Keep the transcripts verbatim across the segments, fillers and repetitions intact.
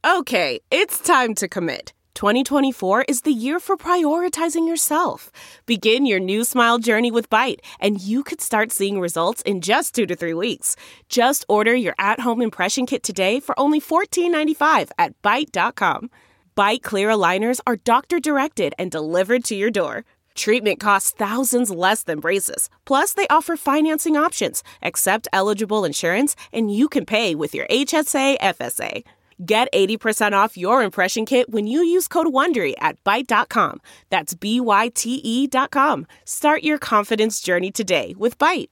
Okay, it's time to commit. twenty twenty-four is the year for prioritizing yourself. Begin your new smile journey with Byte, and you could start seeing results in just two to three weeks. Just order your at-home impression kit today for only fourteen ninety-five at byte dot com. Byte clear aligners are doctor-directed and delivered to your door. Treatment costs thousands less than braces. Plus, they offer financing options, accept eligible insurance, and you can pay with your H S A F S A. Get eighty percent off your impression kit when you use code WONDERY at byte dot com. That's B Y T E dot com. Start your confidence journey today with Byte.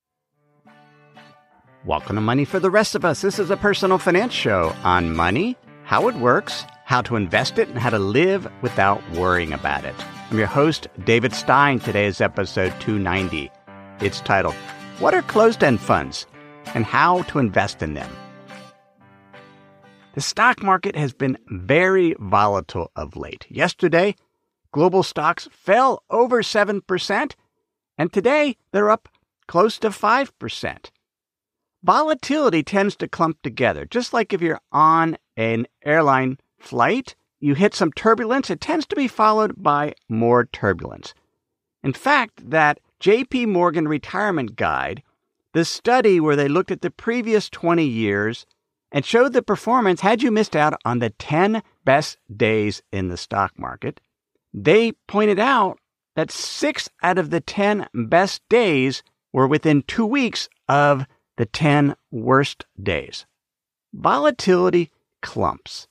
Welcome to Money for the Rest of Us. This is a personal finance show on money, how it works, how to invest it, and how to live without worrying about it. I'm your host, David Stein. Today is episode two ninety. It's titled, What are Closed-End Funds and How to Invest in Them? The stock market has been very volatile of late. Yesterday, global stocks fell over seven percent, and today they're up close to five percent. Volatility tends to clump together. Just like if you're on an airline flight, you hit some turbulence, it tends to be followed by more turbulence. In fact, that J P Morgan Retirement Guide, the study where they looked at the previous twenty years and showed the performance had you missed out on the ten best days in the stock market, they pointed out that six out of the ten best days were within two weeks of the ten worst days. Volatility clumps.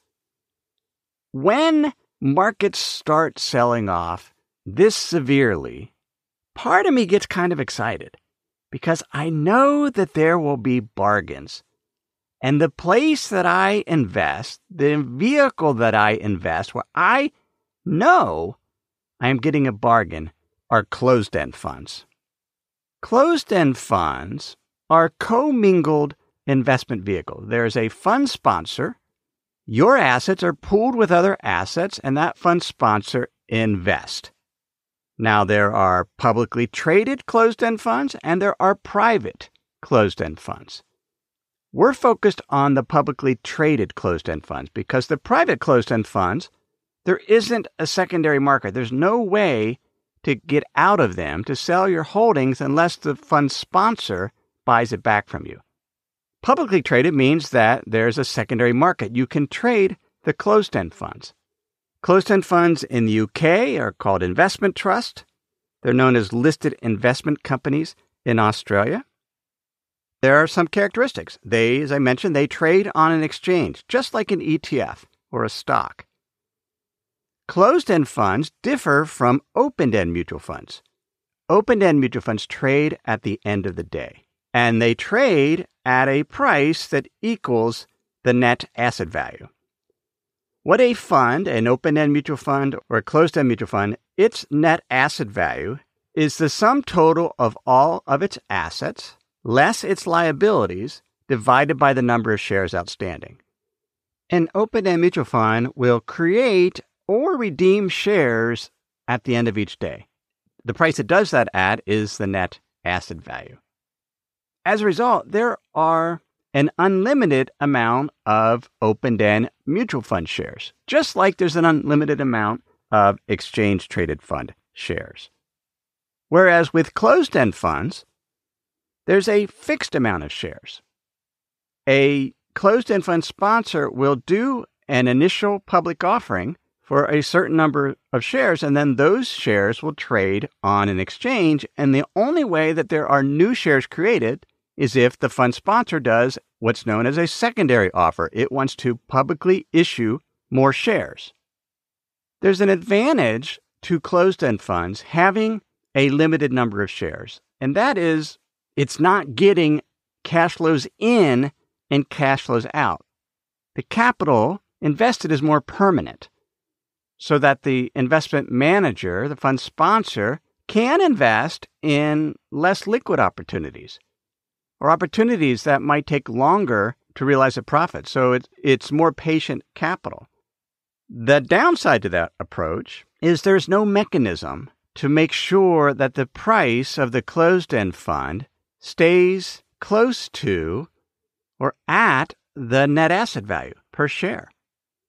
When markets start selling off this severely, part of me gets kind of excited because I know that there will be bargains. And the place that I invest, the vehicle that I invest, where I know I am getting a bargain, are closed-end funds. Closed-end funds are commingled investment vehicles. There's a fund sponsor. Your assets are pooled with other assets, and that fund sponsor invests. Now, there are publicly traded closed-end funds, and there are private closed-end funds. We're focused on the publicly traded closed-end funds because the private closed-end funds, there isn't a secondary market. There's no way to get out of them, to sell your holdings, unless the fund sponsor buys it back from you. Publicly traded means that there's a secondary market. You can trade the closed-end funds. Closed-end funds in the U K are called investment trust. They're known as listed investment companies in Australia. There are some characteristics. They, as I mentioned, they trade on an exchange, just like an E T F or a stock. Closed-end funds differ from open-end mutual funds. Open-end mutual funds trade at the end of the day, and they trade at a price that equals the net asset value. What a fund, an open-end mutual fund or a closed-end mutual fund, its net asset value is the sum total of all of its assets less its liabilities divided by the number of shares outstanding. An open-end mutual fund will create or redeem shares at the end of each day. The price it does that at is the net asset value. As a result, there are an unlimited amount of open-end mutual fund shares, just like there's an unlimited amount of exchange-traded fund shares. Whereas with closed-end funds, there's a fixed amount of shares. A closed-end fund sponsor will do an initial public offering for a certain number of shares, and then those shares will trade on an exchange, and the only way that there are new shares created is if the fund sponsor does what's known as a secondary offer. It wants to publicly issue more shares. There's an advantage to closed-end funds having a limited number of shares, and that is it's not getting cash flows in and cash flows out. The capital invested is more permanent, so that the investment manager, the fund sponsor, can invest in less liquid opportunities or opportunities that might take longer to realize a profit. So it's, it's more patient capital. The downside to that approach is there's no mechanism to make sure that the price of the closed-end fund stays close to or at the net asset value per share.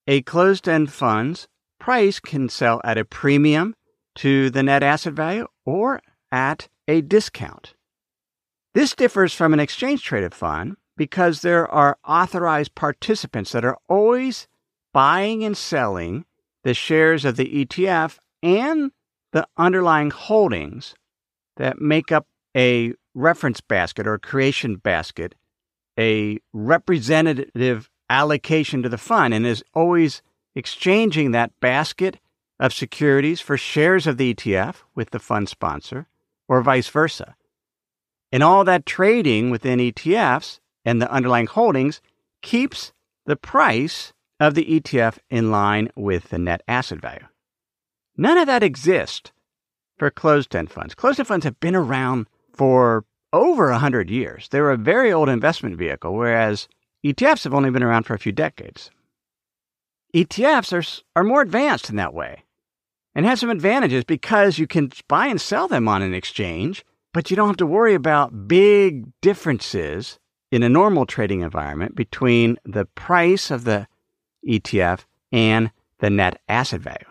a closed-end fund's price can sell at a premium to the net asset value or at a discount. This differs from an exchange-traded fund because there are authorized participants that are always buying and selling the shares of the E T F and the underlying holdings that make up a reference basket or creation basket, a representative allocation to the fund, and is always exchanging that basket of securities for shares of the E T F with the fund sponsor, or vice versa. And all that trading within E T Fs and the underlying holdings keeps the price of the E T F in line with the net asset value. None of that exists for closed-end funds. Closed-end funds have been around for over one hundred years. They're a very old investment vehicle, whereas E T Fs have only been around for a few decades. E T Fs are, are more advanced in that way and have some advantages because you can buy and sell them on an exchange, but you don't have to worry about big differences in a normal trading environment between the price of the E T F and the net asset value.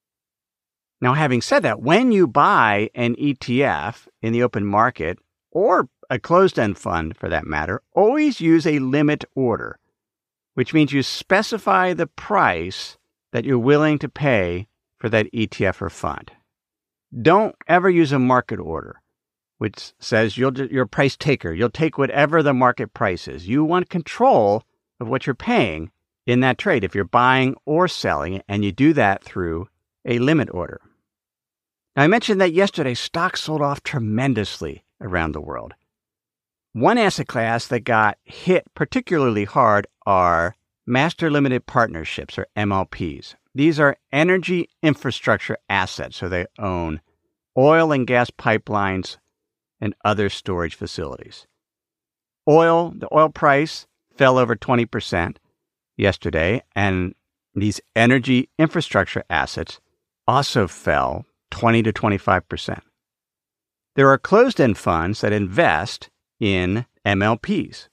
Now, having said that, when you buy an E T F in the open market, or a closed-end fund for that matter, always use a limit order, which means you specify the price that you're willing to pay for that E T F or fund. Don't ever use a market order, which says you'll, you're a price taker. You'll take whatever the market price is. You want control of what you're paying in that trade if you're buying or selling, and you do that through a limit order. Now, I mentioned that yesterday stocks sold off tremendously around the world. One asset class that got hit particularly hard are master limited partnerships, or M L Ps. These are energy infrastructure assets, so they own oil and gas pipelines and other storage facilities. Oil, the oil price fell over twenty percent yesterday, and these energy infrastructure assets also fell twenty to twenty-five percent. There are closed-end funds that invest in M L Ps.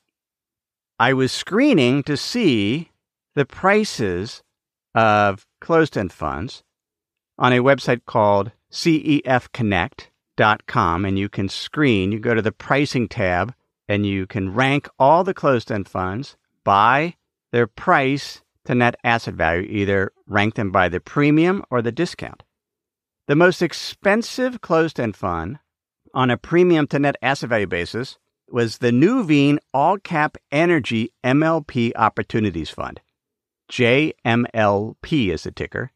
I was screening to see the prices of closed-end funds on a website called C E F connect dot com, and you can screen, you go to the pricing tab, and you can rank all the closed-end funds by their price to net asset value, either rank them by the premium or the discount. The most expensive closed-end fund on a premium to net asset value basis was the Nuveen All Cap Energy M L P Opportunities Fund. J M L P is the ticker.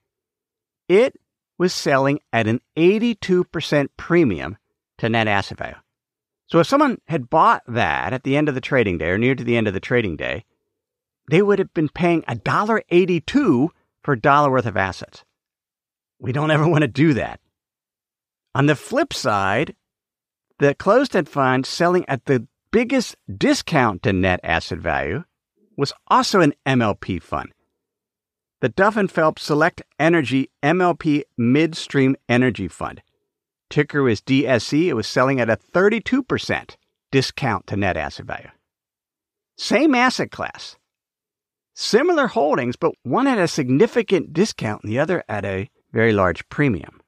It was selling at an eighty-two percent premium to net asset value. So if someone had bought that at the end of the trading day or near to the end of the trading day, they would have been paying one dollar and eighty-two cents for a dollar worth of assets. We don't ever want to do that. On the flip side, the closed-end fund selling at the biggest discount to net asset value was also an M L P fund. The Duff and Phelps Select Energy M L P Midstream Energy Fund. Ticker was D S E. It was selling at a thirty-two percent discount to net asset value. Same asset class. Similar holdings, but one at a significant discount and the other at a very large premium.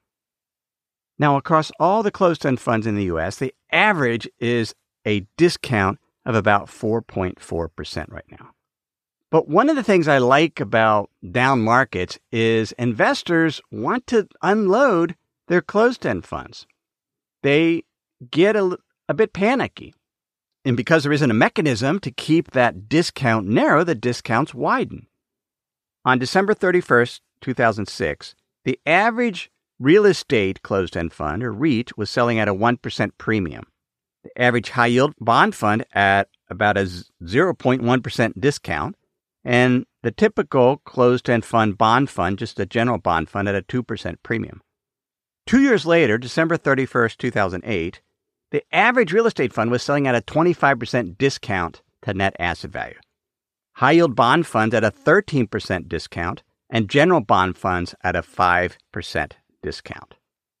Now, across all the closed-end funds in the U S, the average is a discount of about four point four percent right now. But one of the things I like about down markets is investors want to unload their closed-end funds. They get a, a bit panicky. And because there isn't a mechanism to keep that discount narrow, the discounts widen. On December thirty-first, two thousand six, the average real estate closed-end fund, or REIT, was selling at a one percent premium. The average high-yield bond fund at about a zero point one percent discount, and the typical closed-end fund bond fund, just a general bond fund, at a two percent premium. Two years later, December thirty-first, two thousand eight, the average real estate fund was selling at a twenty-five percent discount to net asset value. High-yield bond funds at a thirteen percent discount, and general bond funds at a five percent discount.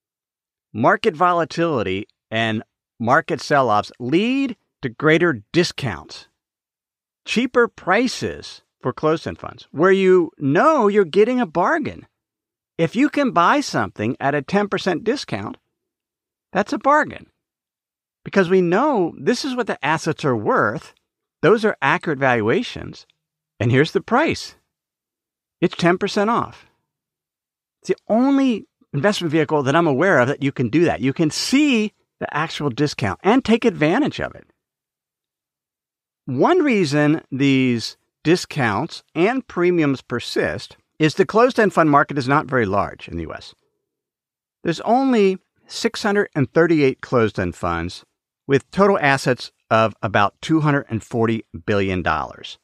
Market volatility and market sell-offs lead to greater discounts. Cheaper prices for closed-end funds, where you know you're getting a bargain. If you can buy something at a ten percent discount, that's a bargain. Because we know this is what the assets are worth. Those are accurate valuations. And here's the price. It's ten percent off. It's the only investment vehicle that I'm aware of that you can do that. You can see the actual discount and take advantage of it. One reason these discounts and premiums persist is the closed-end fund market is not very large in the U S. There's only six hundred thirty-eight closed-end funds with total assets of about two hundred forty billion dollars.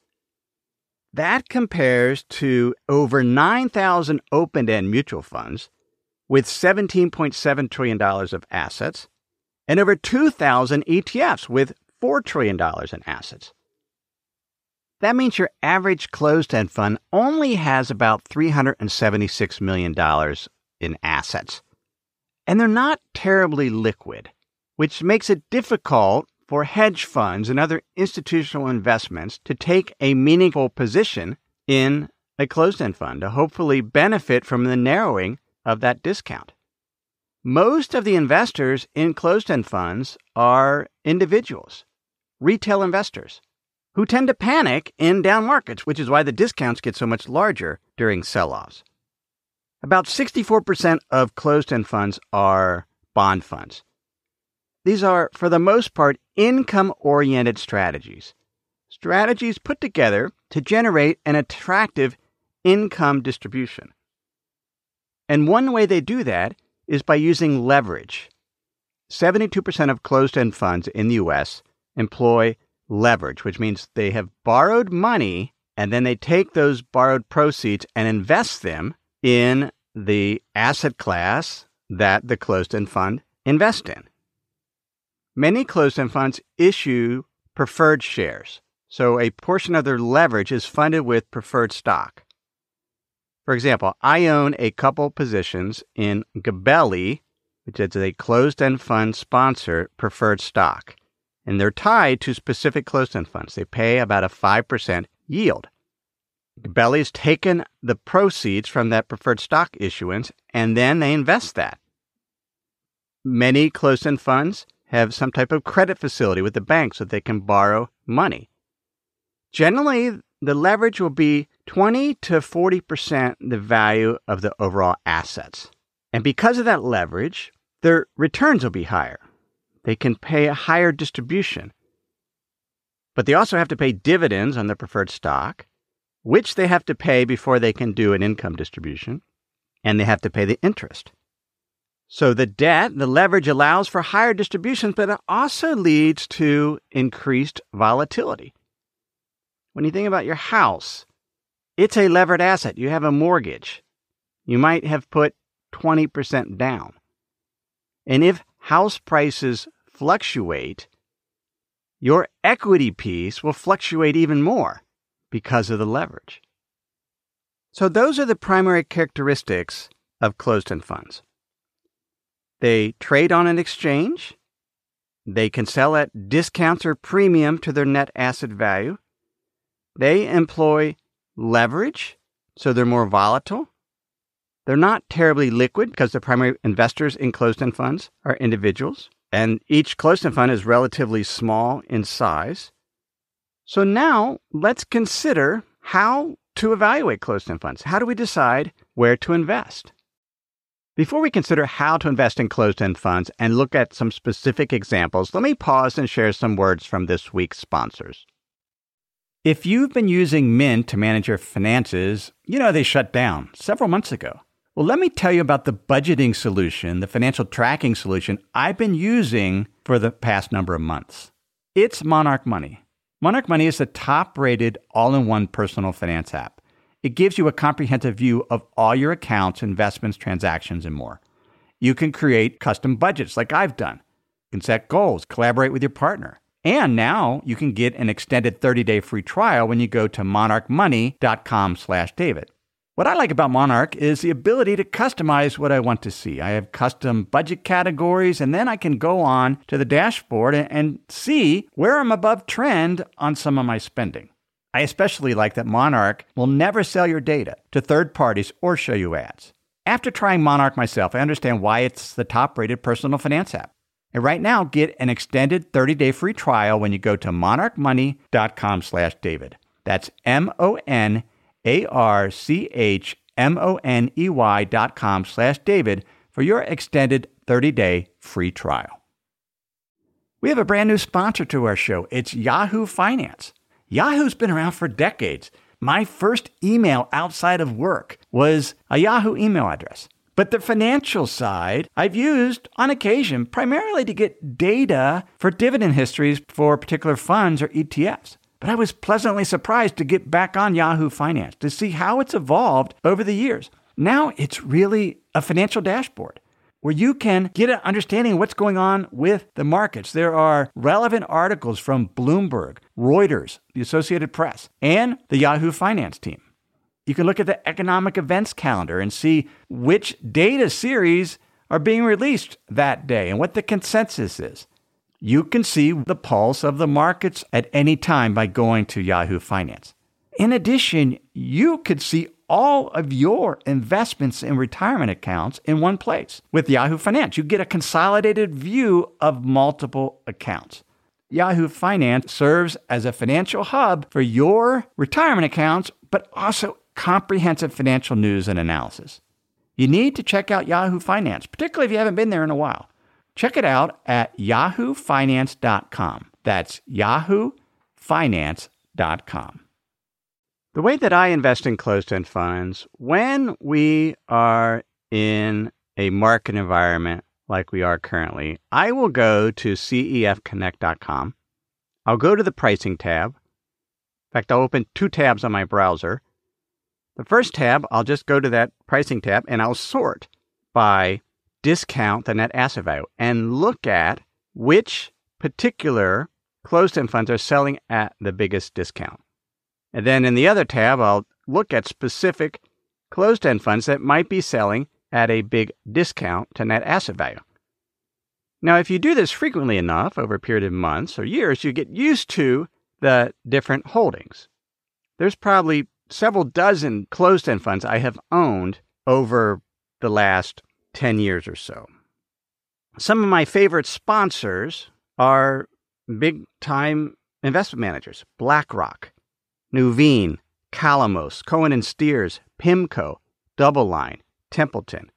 That compares to over nine thousand open-end mutual funds with seventeen point seven trillion dollars of assets and over two thousand E T Fs with four trillion dollars in assets. That means your average closed-end fund only has about three hundred seventy-six million dollars in assets. And they're not terribly liquid, which makes it difficult for hedge funds and other institutional investments to take a meaningful position in a closed-end fund to hopefully benefit from the narrowing of that discount. Most of the investors in closed-end funds are individuals, retail investors, who tend to panic in down markets, which is why the discounts get so much larger during sell-offs. About sixty-four percent of closed-end funds are bond funds. These are, for the most part, income-oriented strategies. Strategies put together to generate an attractive income distribution. And one way they do that is by using leverage. seventy-two percent of closed-end funds in the U S employ leverage, which means they have borrowed money and then they take those borrowed proceeds and invest them in the asset class that the closed-end fund invests in. Many closed-end funds issue preferred shares, so a portion of their leverage is funded with preferred stock. For example, I own a couple positions in Gabelli, which is a closed-end fund sponsored preferred stock, and they're tied to specific closed-end funds. They pay about a five percent yield. Gabelli's taken the proceeds from that preferred stock issuance, and then they invest that. Many closed-end funds have some type of credit facility with the bank so they can borrow money. Generally, the leverage will be twenty to forty percent the value of the overall assets. And because of that leverage, their returns will be higher. They can pay a higher distribution. But they also have to pay dividends on the preferred stock, which they have to pay before they can do an income distribution, and they have to pay the interest. So the debt, the leverage allows for higher distributions, but it also leads to increased volatility. When you think about your house, it's a levered asset. You have a mortgage. You might have put twenty percent down. And if house prices fluctuate, your equity piece will fluctuate even more because of the leverage. So those are the primary characteristics of closed-end funds. They trade on an exchange. They can sell at discounts or premium to their net asset value. They employ leverage, so they're more volatile. They're not terribly liquid because the primary investors in closed-end funds are individuals, and each closed-end fund is relatively small in size. So now let's consider how to evaluate closed-end funds. How do we decide where to invest? Before we consider how to invest in closed-end funds and look at some specific examples, let me pause and share some words from this week's sponsors. If you've been using Mint to manage your finances, you know they shut down several months ago. Well, let me tell you about the budgeting solution, the financial tracking solution I've been using for the past number of months. It's Monarch Money. Monarch Money is the top-rated all-in-one personal finance app. It gives you a comprehensive view of all your accounts, investments, transactions, and more. You can create custom budgets like I've done. You can set goals, collaborate with your partner. And now you can get an extended thirty-day free trial when you go to monarchmoney.com slash David. What I like about Monarch is the ability to customize what I want to see. I have custom budget categories, and then I can go on to the dashboard and, and see where I'm above trend on some of my spending. I especially like that Monarch will never sell your data to third parties or show you ads. After trying Monarch myself, I understand why it's the top-rated personal finance app. And right now, get an extended thirty-day free trial when you go to monarchmoney.com slash David. That's M-O-N-A-R-C-H-M-O-N-E-Y dot com slash David for your extended thirty-day free trial. We have a brand new sponsor to our show. It's Yahoo Finance. Yahoo's been around for decades. My first email outside of work was a Yahoo email address. But the financial side I've used on occasion primarily to get data for dividend histories for particular funds or E T Fs. But I was pleasantly surprised to get back on Yahoo Finance to see how it's evolved over the years. Now it's really a financial dashboard where you can get an understanding of what's going on with the markets. There are relevant articles from Bloomberg, Reuters, the Associated Press, and the Yahoo Finance team. You can look at the economic events calendar and see which data series are being released that day and what the consensus is. You can see the pulse of the markets at any time by going to Yahoo Finance. In addition, you could see all of your investments in retirement accounts in one place. With Yahoo Finance, you get a consolidated view of multiple accounts. Yahoo Finance serves as a financial hub for your retirement accounts, but also comprehensive financial news and analysis. You need to check out Yahoo Finance, particularly if you haven't been there in a while. Check it out at yahoo finance dot com. That's yahoo finance dot com. The way that I invest in closed-end funds, when we are in a market environment like we are currently, I will go to C E F connect dot com. I'll go to the pricing tab. In fact, I'll open two tabs on my browser. The first tab, I'll just go to that pricing tab and I'll sort by discount the net asset value and look at which particular closed-end funds are selling at the biggest discount. And then in the other tab, I'll look at specific closed-end funds that might be selling at a big discount to net asset value. Now, if you do this frequently enough over a period of months or years, you get used to the different holdings. There's probably several dozen closed-end funds I have owned over the last ten years or so. Some of my favorite sponsors are big-time investment managers: BlackRock, Nuveen, Calamos, Cohen and Steers, PIMCO, DoubleLine, Templeton.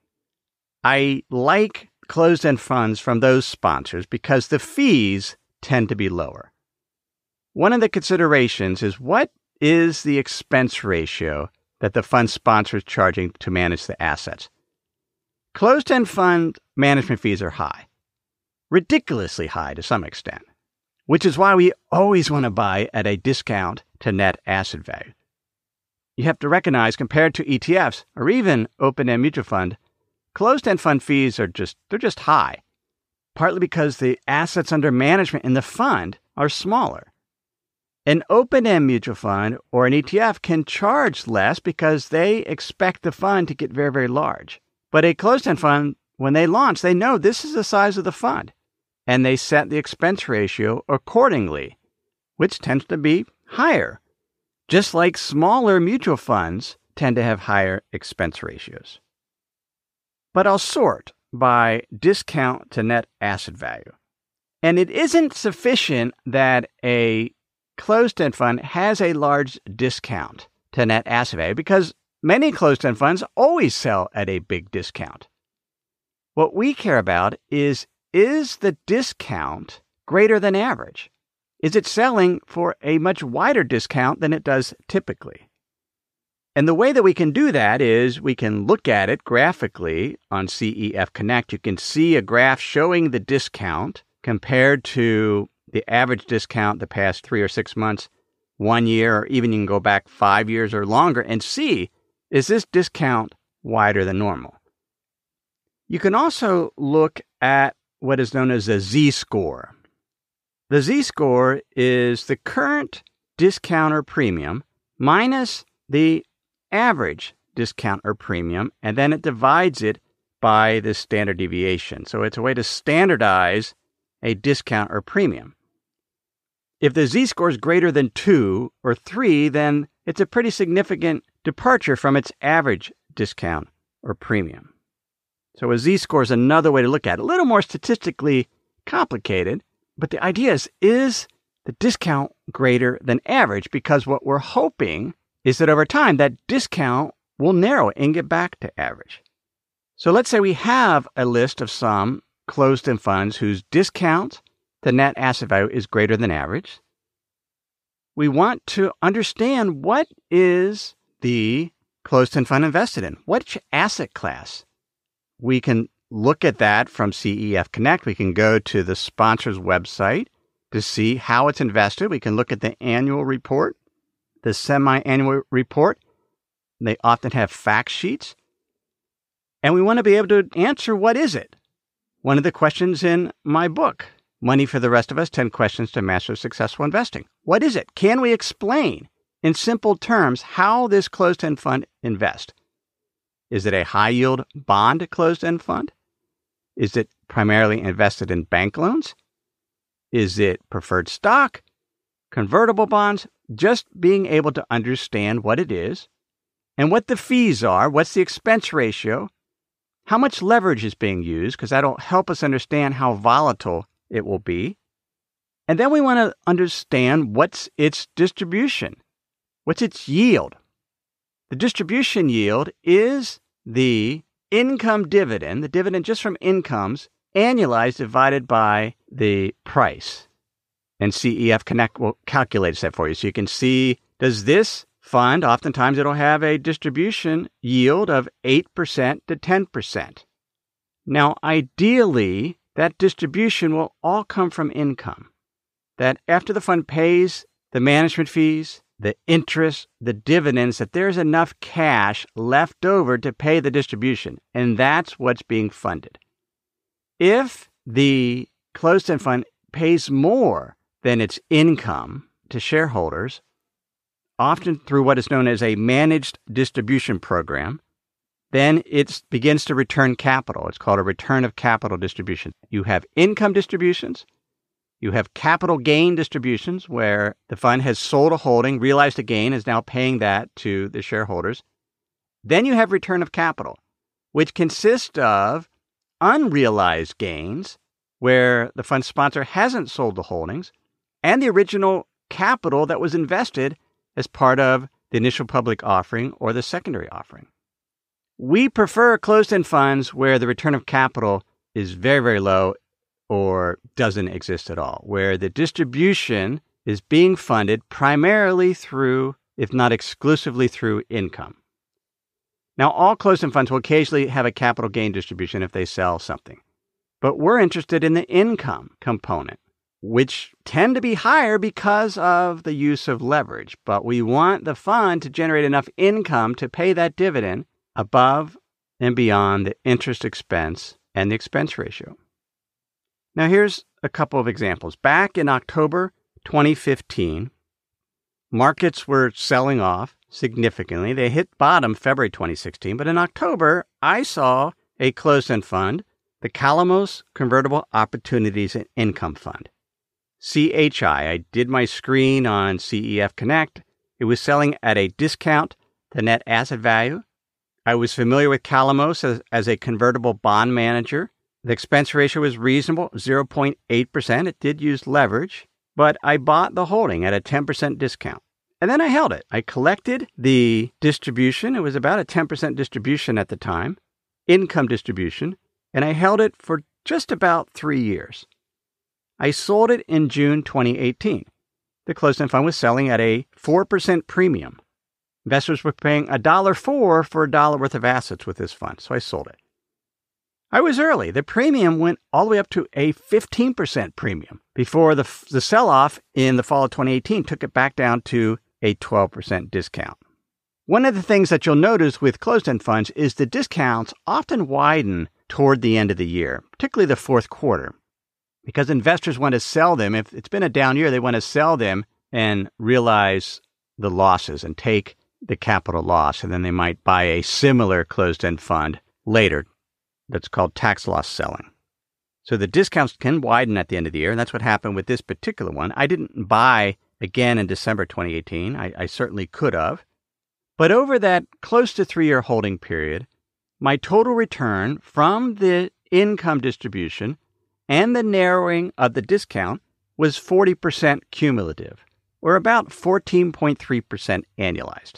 I like closed-end funds from those sponsors because the fees tend to be lower. One of the considerations is what is the expense ratio that the fund sponsor is charging to manage the assets. Closed-end fund management fees are high, ridiculously high to some extent, which is why we always want to buy at a discount to net asset value. You have to recognize, compared to E T Fs or even open-end mutual fund, closed-end fund fees are just, they're just high, partly because the assets under management in the fund are smaller. An open-end mutual fund or an E T F can charge less because they expect the fund to get very, very large. But a closed-end fund, when they launch, they know this is the size of the fund, and they set the expense ratio accordingly, which tends to be higher, just like smaller mutual funds tend to have higher expense ratios. But I'll sort by discount to net asset value. And it isn't sufficient that a closed-end fund has a large discount to net asset value because many closed-end funds always sell at a big discount. What we care about is, is the discount greater than average? Is it selling for a much wider discount than it does typically? And the way that we can do that is we can look at it graphically on C E F Connect. You can see a graph showing the discount compared to the average discount the past three or six months, one year, or even you can go back five years or longer and see, is this discount wider than normal? You can also look at what is known as a Z-score. The Z-score is the current discount or premium minus the average discount or premium, and then it divides it by the standard deviation. So it's a way to standardize a discount or premium. If the z-score is greater than two or three, then it's a pretty significant departure from its average discount or premium. So a z-score is another way to look at it, a little more statistically complicated, but the idea is, is the discount greater than average? Because what we're hoping is that over time, that discount will narrow and get back to average. So let's say we have a list of some closed-end funds whose discount to net asset value is greater than average. We want to understand, what is the closed-end fund invested in? Which asset class? We can look at that from C E F Connect. We can go to the sponsor's website to see how it's invested. We can look at the annual report, the semi-annual report. They often have fact sheets. And we want to be able to answer, what is it? One of the questions in my book, Money for the Rest of Us, ten Questions to Master Successful Investing. What is it? Can we explain in simple terms how this closed-end fund invests? Is it a high-yield bond closed-end fund? Is it primarily invested in bank loans? Is it preferred stock, convertible bonds? Just being able to understand what it is and what the fees are, what's the expense ratio, how much leverage is being used, because that'll help us understand how volatile it will be. And then we want to understand, what's its distribution? What's its yield? The distribution yield is the income dividend, the dividend just from incomes, annualized divided by the price. And C E F Connect will calculate that for you. So you can see, does this fund, oftentimes it'll have a distribution yield of eight percent to ten percent. Now, ideally, that distribution will all come from income. That after the fund pays the management fees, the interest, the dividends, that there's enough cash left over to pay the distribution. And that's what's being funded. If the closed-end fund pays more than its income to shareholders, often through what is known as a managed distribution program, then it begins to return capital. It's called a return of capital distribution. You have income distributions. You have capital gain distributions, where the fund has sold a holding, realized a gain, is now paying that to the shareholders. Then you have return of capital, which consists of unrealized gains, where the fund sponsor hasn't sold the holdings, and the original capital that was invested as part of the initial public offering or the secondary offering. We prefer closed-end funds where the return of capital is very, very low or doesn't exist at all, where the distribution is being funded primarily through, if not exclusively through, income. Now, all closed-end funds will occasionally have a capital gain distribution if they sell something, but we're interested in the income component, which tend to be higher because of the use of leverage. But we want the fund to generate enough income to pay that dividend above and beyond the interest expense and the expense ratio. Now, here's a couple of examples. Back in October twenty fifteen, markets were selling off significantly. They hit bottom February twenty sixteen, but in October, I saw a closed-end fund, the Calamos Convertible Opportunities and Income Fund, C H I. I did my screen on C E F Connect. It was selling at a discount to net asset value. I was familiar with Calamos as, as a convertible bond manager. The expense ratio was reasonable, zero point eight percent. It did use leverage, but I bought the holding at a ten percent discount. And then I held it. I collected the distribution. It was about a ten percent distribution at the time, income distribution, and I held it for just about three years. I sold it in June twenty eighteen. The closed-end fund was selling at a four percent premium. Investors were paying one dollar and four cents for a dollar worth of assets with this fund, so I sold it. I was early. The premium went all the way up to a fifteen percent premium before the, the sell-off in the fall of twenty eighteen took it back down to a twelve percent discount. One of the things that you'll notice with closed-end funds is the discounts often widen toward the end of the year, particularly the fourth quarter, because investors want to sell them. If it's been a down year, they want to sell them and realize the losses and take the capital loss, and then they might buy a similar closed-end fund later. That's called tax loss selling. So the discounts can widen at the end of the year, and that's what happened with this particular one. I didn't buy again in December twenty eighteen. I, I certainly could have. But over that close to three-year holding period, my total return from the income distribution and the narrowing of the discount was forty percent cumulative, or about fourteen point three percent annualized.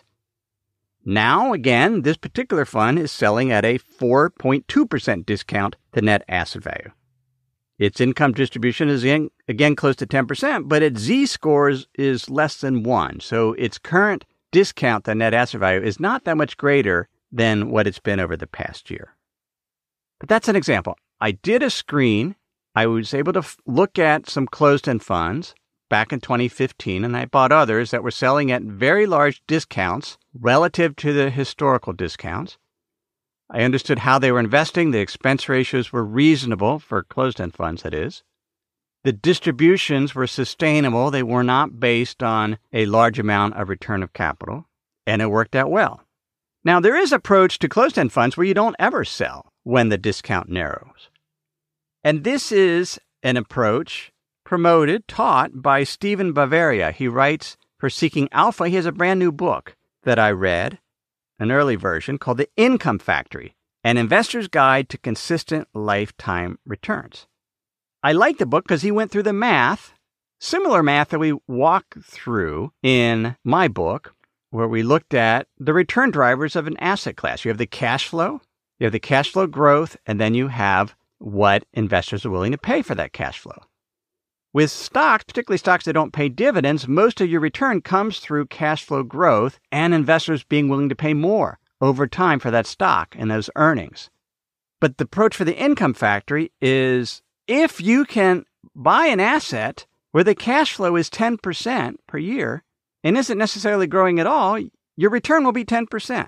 Now, again, this particular fund is selling at a four point two percent discount to net asset value. Its income distribution is, in, again, close to ten percent, but its Z-scores is less than one. So its current discount to net asset value is not that much greater than what it's been over the past year. But that's an example. I did a screen. I was able to f- look at some closed-end funds back in twenty fifteen, and I bought others that were selling at very large discounts relative to the historical discounts. I understood how they were investing. The expense ratios were reasonable for closed-end funds, that is. The distributions were sustainable. They were not based on a large amount of return of capital, and it worked out well. Now, there is an approach to closed-end funds where you don't ever sell when the discount narrows. And this is an approach promoted, taught by Stephen Bavaria. He writes for Seeking Alpha. He has a brand new book that I read, an early version, called The Income Factory, An Investor's Guide to Consistent Lifetime Returns. I like the book because he went through the math, similar math that we walk through in my book, where we looked at the return drivers of an asset class. You have the cash flow, you have the cash flow growth, and then you have what investors are willing to pay for that cash flow. With stocks, particularly stocks that don't pay dividends, most of your return comes through cash flow growth and investors being willing to pay more over time for that stock and those earnings. But the approach for the income factory is if you can buy an asset where the cash flow is ten percent per year and isn't necessarily growing at all, your return will be ten percent.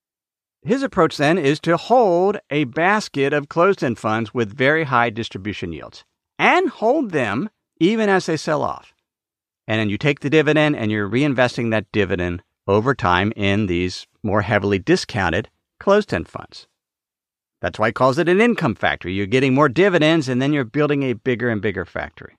His approach then is to hold a basket of closed-end funds with very high distribution yields and hold them even as they sell off. And then you take the dividend and you're reinvesting that dividend over time in these more heavily discounted closed-end funds. That's why he calls it an income factory. You're getting more dividends and then you're building a bigger and bigger factory.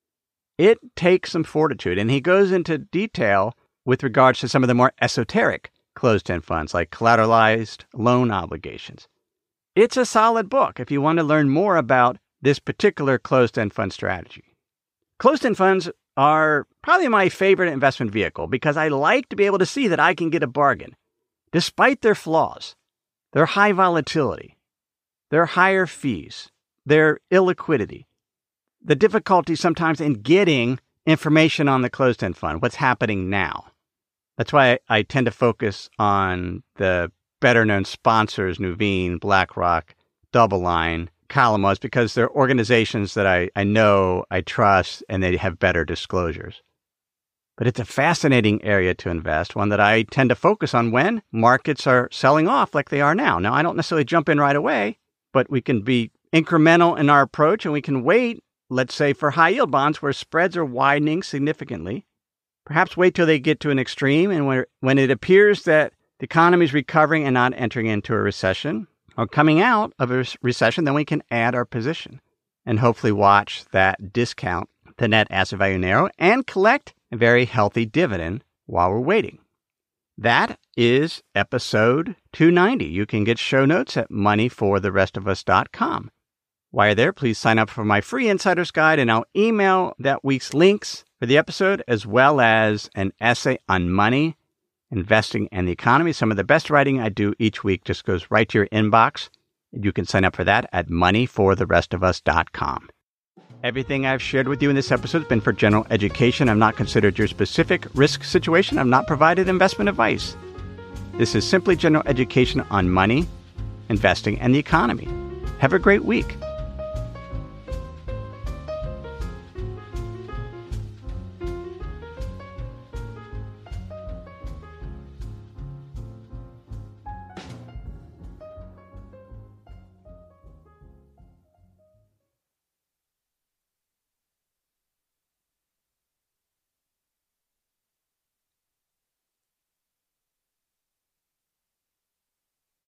It takes some fortitude, and he goes into detail with regards to some of the more esoteric closed-end funds like collateralized loan obligations. It's a solid book if you want to learn more about this particular closed-end fund strategy. Closed-end funds are probably my favorite investment vehicle because I like to be able to see that I can get a bargain. Despite their flaws, their high volatility, their higher fees, their illiquidity, the difficulty sometimes in getting information on the closed-end fund, what's happening now. That's why I tend to focus on the better-known sponsors, Nuveen, BlackRock, DoubleLine, Calamos, because they're organizations that I, I know, I trust, and they have better disclosures. But it's a fascinating area to invest, one that I tend to focus on when markets are selling off like they are now. Now, I don't necessarily jump in right away, but we can be incremental in our approach, and we can wait, let's say, for high-yield bonds where spreads are widening significantly. Perhaps wait till they get to an extreme, and when, when it appears that the economy is recovering and not entering into a recession, or coming out of a recession, then we can add our position and hopefully watch that discount to net asset value narrow and collect a very healthy dividend while we're waiting. That is episode two ninety. You can get show notes at money for the rest of us dot com. While you're there, please sign up for my free Insider's Guide, and I'll email that week's links for the episode, as well as an essay on money, investing, and the economy. Some of the best writing I do each week just goes right to your inbox. You can sign up for that at money for the rest of us dot com. Everything I've shared with you in this episode has been for general education. I've not considered your specific risk situation. I've not provided investment advice. This is simply general education on money, investing, and the economy. Have a great week.